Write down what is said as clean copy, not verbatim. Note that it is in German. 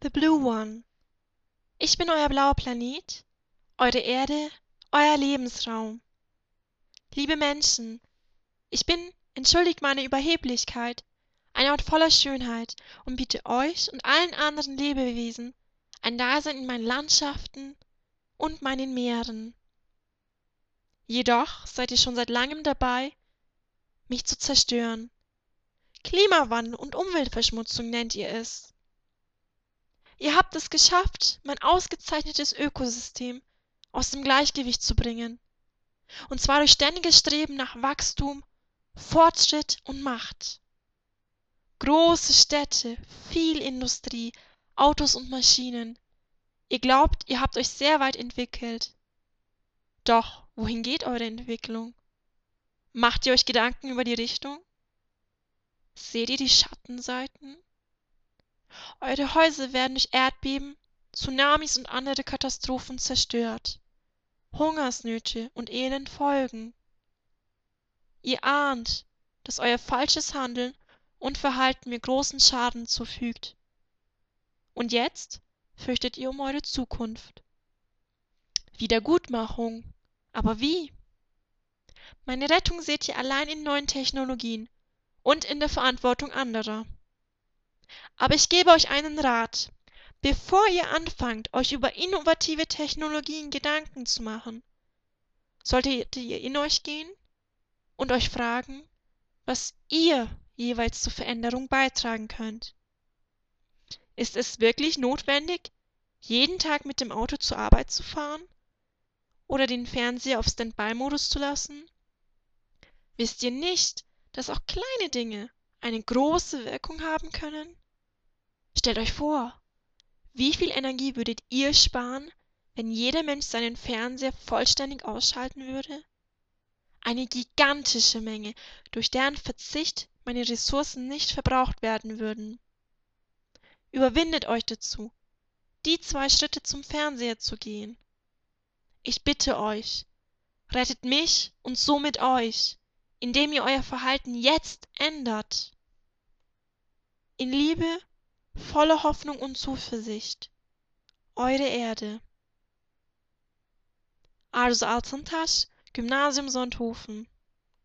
The Blue One. Ich bin euer blauer Planet, eure Erde, euer Lebensraum. Liebe Menschen, ich bin, entschuldigt meine Überheblichkeit, ein Ort voller Schönheit und biete euch und allen anderen Lebewesen ein Dasein in meinen Landschaften und meinen Meeren. Jedoch seid ihr schon seit langem dabei, mich zu zerstören. Klimawandel und Umweltverschmutzung nennt ihr es. Ihr habt es geschafft, mein ausgezeichnetes Ökosystem aus dem Gleichgewicht zu bringen, und zwar durch ständiges Streben nach Wachstum, Fortschritt und Macht. Große Städte, viel Industrie, Autos und Maschinen. Ihr glaubt, ihr habt euch sehr weit entwickelt. Doch, wohin geht eure Entwicklung? Macht ihr euch Gedanken über die Richtung? Seht ihr die Schattenseiten? Eure Häuser werden durch Erdbeben, Tsunamis und andere Katastrophen zerstört. Hungersnöte und Elend folgen. Ihr ahnt, dass euer falsches Handeln und Verhalten mir großen Schaden zufügt. Und jetzt fürchtet ihr um eure Zukunft. Wiedergutmachung. Aber wie? Meine Rettung seht ihr allein in neuen Technologien und in der Verantwortung anderer. Aber ich gebe euch einen Rat. Bevor ihr anfangt, euch über innovative Technologien Gedanken zu machen, solltet ihr in euch gehen und euch fragen, was ihr jeweils zur Veränderung beitragen könnt. Ist es wirklich notwendig, jeden Tag mit dem Auto zur Arbeit zu fahren oder den Fernseher auf Standby-Modus zu lassen? Wisst ihr nicht, dass auch kleine Dinge eine große Wirkung haben können? Stellt euch vor, wie viel Energie würdet ihr sparen, wenn jeder Mensch seinen Fernseher vollständig ausschalten würde? Eine gigantische Menge, durch deren Verzicht meine Ressourcen nicht verbraucht werden würden. Überwindet euch dazu, die 2 Schritte zum Fernseher zu gehen. Ich bitte euch, rettet mich und somit euch, indem ihr euer Verhalten jetzt ändert. In Liebe, voller Hoffnung und Zuversicht. Eure Erde. Arzu Altantaş, Gymnasium Sonthofen.